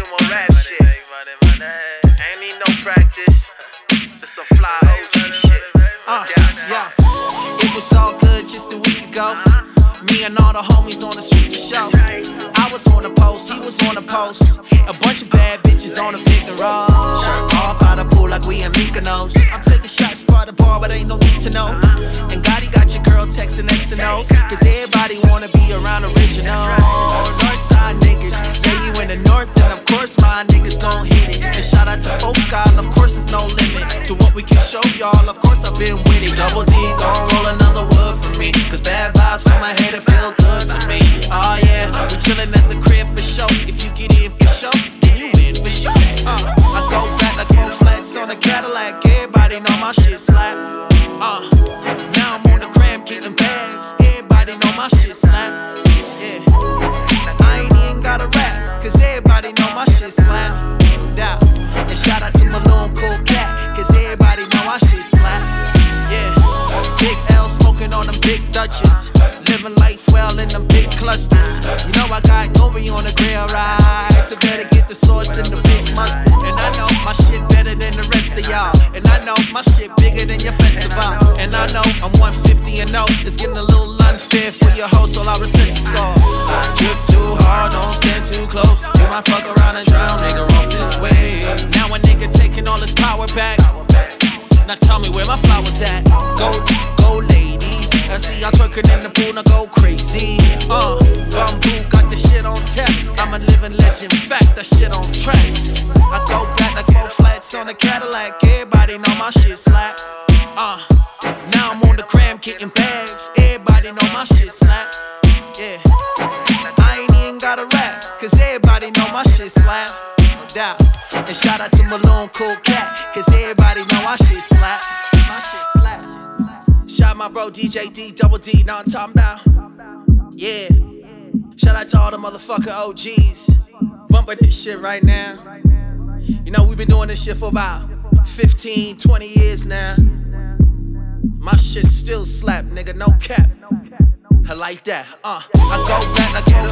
some more rap shit. Ain't need no practice. Just some fly OG shit. Yeah. It was all good just a week ago. Me and all the homies on the streets of show. I was on the post, he was on the post. A bunch of bad bitches on the pick and roll. Shirt off by the pool like we in Mykonos. I'm taking shots by the bar, but ain't no need to know. And Gotti got your girl texting X and O's, cause everybody wanna be around original. Northside niggas, yeah, you in the north, and of course my niggas gon' hit it. And shout out to Focal, of course there's no limit to what we can show y'all. Of course I've been with it. Double D gon' roll another wood for me, cause bad vibes from my head, it feel good to me. Oh yeah, we chillin' at the crib for show. If you get in for show, then you win for show. I go back like 4 flats on a Cadillac. Everybody know my shit slap. Now I'm on the gram getting bags. Everybody know my shit slap. Yeah, I ain't even gotta rap, cause everybody know my shit slap. Yeah, and shout out to Malone Cool Cat, cause everybody know my shit slap. Yeah, Big L smoking on them big Dutches, living life well in them big clusters. You know I got Nori on the grill, right? So better get the sauce in the big mustard. And I know my shit better than the rest of y'all. And I know my shit bigger than your festival. And I know I'm 150 and 0. It's getting a little unfair for your host, so I reset the score. I drip too hard, don't stand too close. You might fuck around and drown, nigga, off this way. Now a nigga taking all his power back. Now tell me where my flowers at. Go ladies. I see y'all twerking in the pool, now go crazy. Bamboo got the shit on tap. I'm a living legend, fact, that shit on tracks. I go back like 4 flats on a Cadillac. Everybody know my shit slap. Now I'm on the gram getting bags. Everybody know my shit slap. Yeah, I ain't even gotta rap, cause everybody know my shit slap. Yeah. And shout out to Malone Cool Cat, cause everybody know my shit slap. My shit slap. Shout my bro DJ D, Double D, know what I'm talking about. Yeah. Shout out to all the motherfucking OGs bumping this shit right now. You know, we've been doing this shit for about 15, 20 years now. My shit still slap, nigga, no cap. I like that, I go back like 4